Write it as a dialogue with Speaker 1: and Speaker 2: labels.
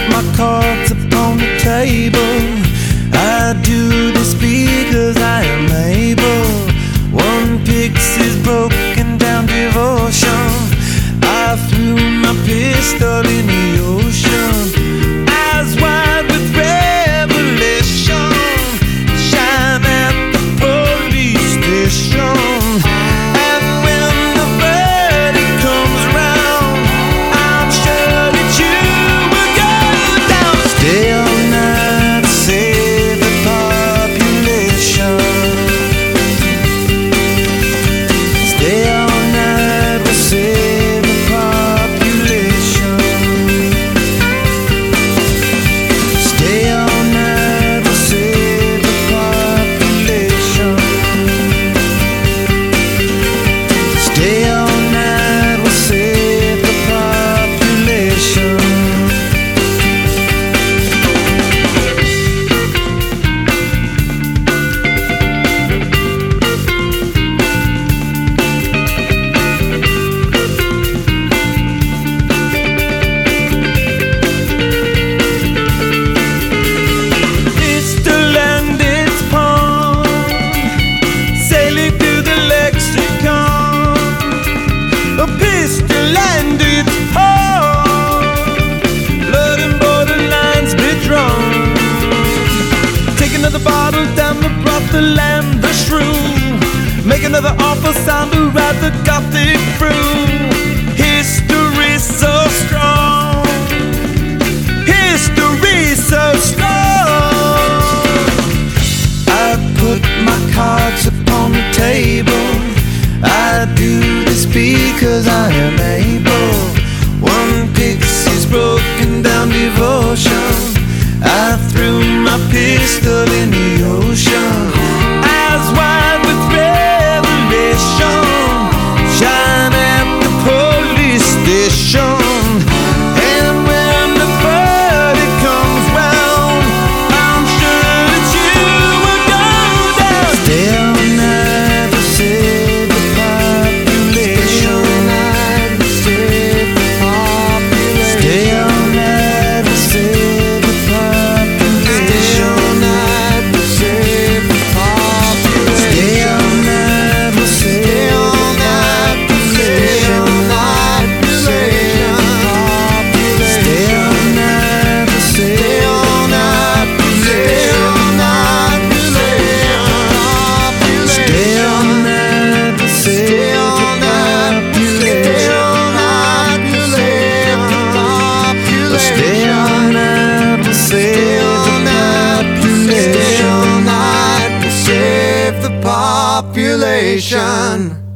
Speaker 1: my cards upon the table. I do this because I am able. One pixie's broken down devotion. I threw my pistol in the ocean. Eyes wide with revelation. Shine at the police station. And when the verdict comes around, I'm sure that you will go down. Stay all night to save the population. Stay all night to save the population. Stay all night to save the population. Stay all night to save the population. Pistol and its pawn, sailing through the lexicon. A pistol and its pawn, blood and borderlines be drawn. Take another bottle down the brothel and the shrew. Make another awful sound to ride the gothic through. History so strong, history so strong. I put my cards upon the table. I do this because I am able. One pixie's broken down devotion. I threw my pistol in the ocean. Eyes wide with revelation. Shine at the police station. And when the verdict comes round, I'm sure that you will go down. Stay all night to save the population. Stay all night to save the population. Stay all night to save
Speaker 2: Population.